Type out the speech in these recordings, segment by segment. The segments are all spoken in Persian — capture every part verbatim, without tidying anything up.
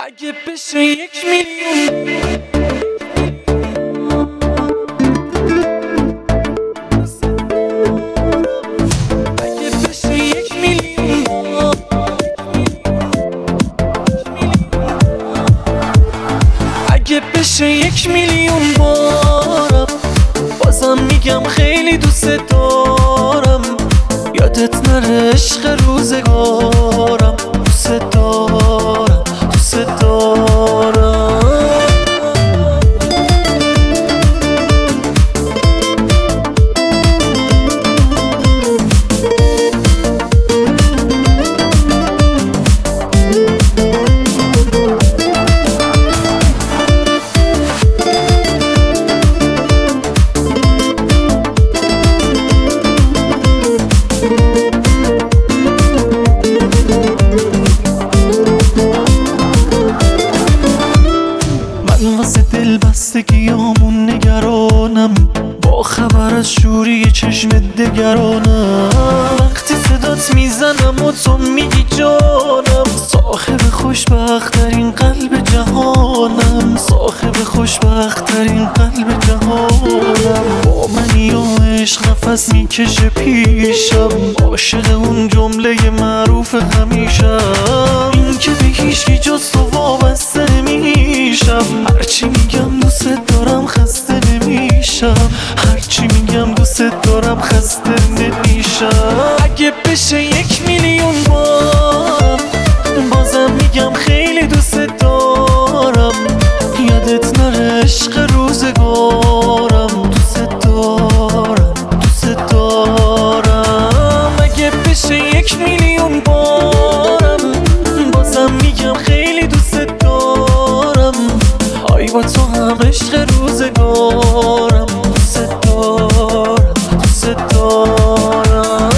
اگه بشه یک میلیون اگه بشه یک میلیون اگه بشه یک میلیون بارم بازم میگم خیلی دوست دارم. یادت نره عشق روزگارم، دوست دارم دوست دارم. واسه دل بستگیامون نگرانم، با خبر از شوری چشم دگرانم. وقتی صدات میزنم و تو میگی جانم، صاحب خوشبخت ترین قلب جهانم، صاحب خوشبخت ترین قلب جهانم. با منی و عشق نفس میکشه پیشم، عاشق اون جمله معروف همیشم، این که به هیچکی جز تو وابسته نمیشم. هرچی میگم دوست دارم خسته نمیشم، هرچی میگم دوست دارم خسته نمیشم. اگه بشه یک میلیون بار بازم میگم خیلی دوست دارم. یادت نره عشق روزگارم، دوست دارم دوست دارم. اگه بشه یک میلیون بارم بازم میگم خیلی دوست دارم. آی با تو هم عشق روزگارم، دوست دارم دوست دارم.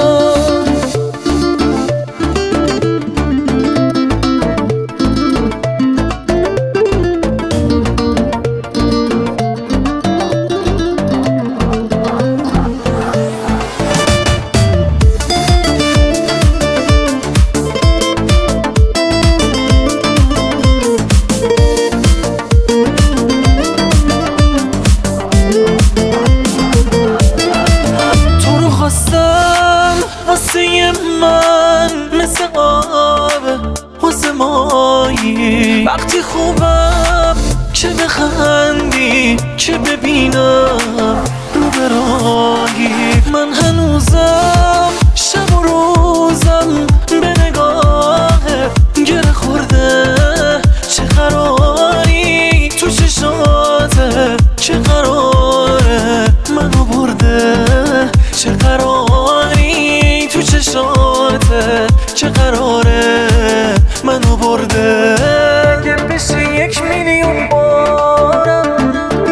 واسه من مثل آبه واسه مایی، وقتی خوبم چه بخندی چه ببینم رو برایی. من هنوزم شب و روزم به نگاه گره خورده. چه قراری تو چشاته، چه قراره منو برده، چه قراری تو چشاته، چه قراره منو برده. اگه بشه یک میلیون بارم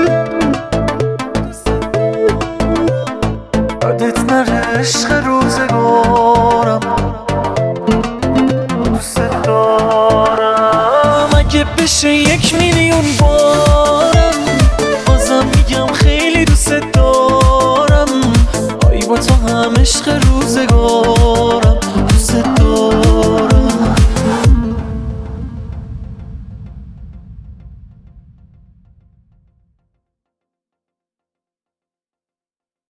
یادت نره عشق روزگارم، دوست دارم. اگه بشه یک میلیون بارم بازم میگم خیلی دوست دارم. آی با تو هم عشق روزگارم،